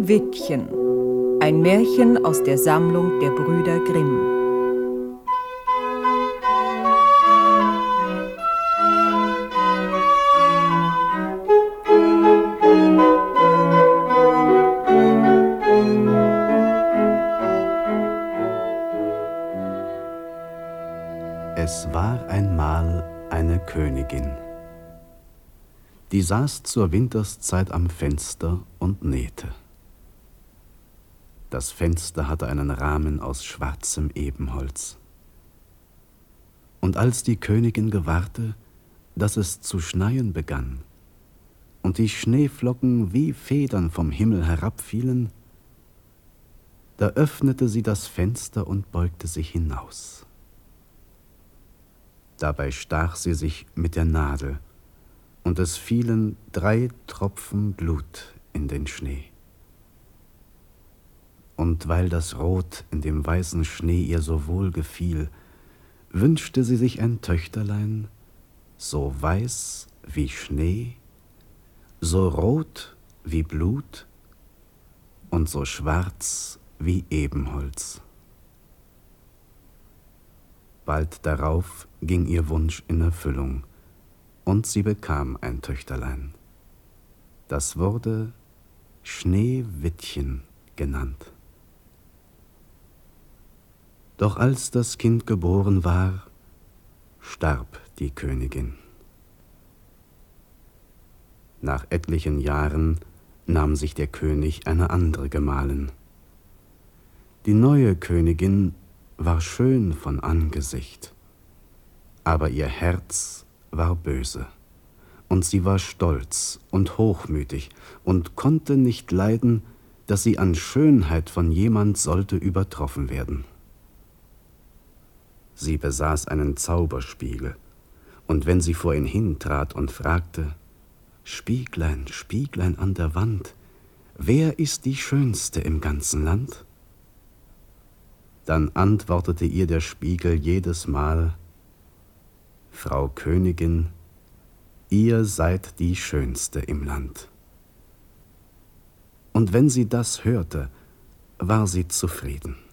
Schneewittchen, ein Märchen aus der Sammlung der Brüder Grimm. Es war einmal eine Königin, die saß zur Winterszeit am Fenster und nähte. Das Fenster hatte einen Rahmen aus schwarzem Ebenholz. Und als die Königin gewahrte, dass es zu schneien begann und die Schneeflocken wie Federn vom Himmel herabfielen, da öffnete sie das Fenster und beugte sich hinaus. Dabei stach sie sich mit der Nadel, und es fielen 3 Tropfen Blut in den Schnee. Und weil das Rot in dem weißen Schnee ihr so wohl gefiel, wünschte sie sich ein Töchterlein, so weiß wie Schnee, so rot wie Blut und so schwarz wie Ebenholz. Bald darauf ging ihr Wunsch in Erfüllung, und sie bekam ein Töchterlein. Das wurde Schneewittchen genannt. Doch als das Kind geboren war, starb die Königin. Nach etlichen Jahren nahm sich der König eine andere Gemahlin. Die neue Königin war schön von Angesicht, aber ihr Herz war böse, und sie war stolz und hochmütig und konnte nicht leiden, dass sie an Schönheit von jemand sollte übertroffen werden. Sie besaß einen Zauberspiegel, und wenn sie vor ihn hintrat und fragte: »Spieglein, Spieglein an der Wand, wer ist die Schönste im ganzen Land?« Dann antwortete ihr der Spiegel jedes Mal: »Frau Königin, ihr seid die Schönste im Land.« Und wenn sie das hörte, war sie zufrieden.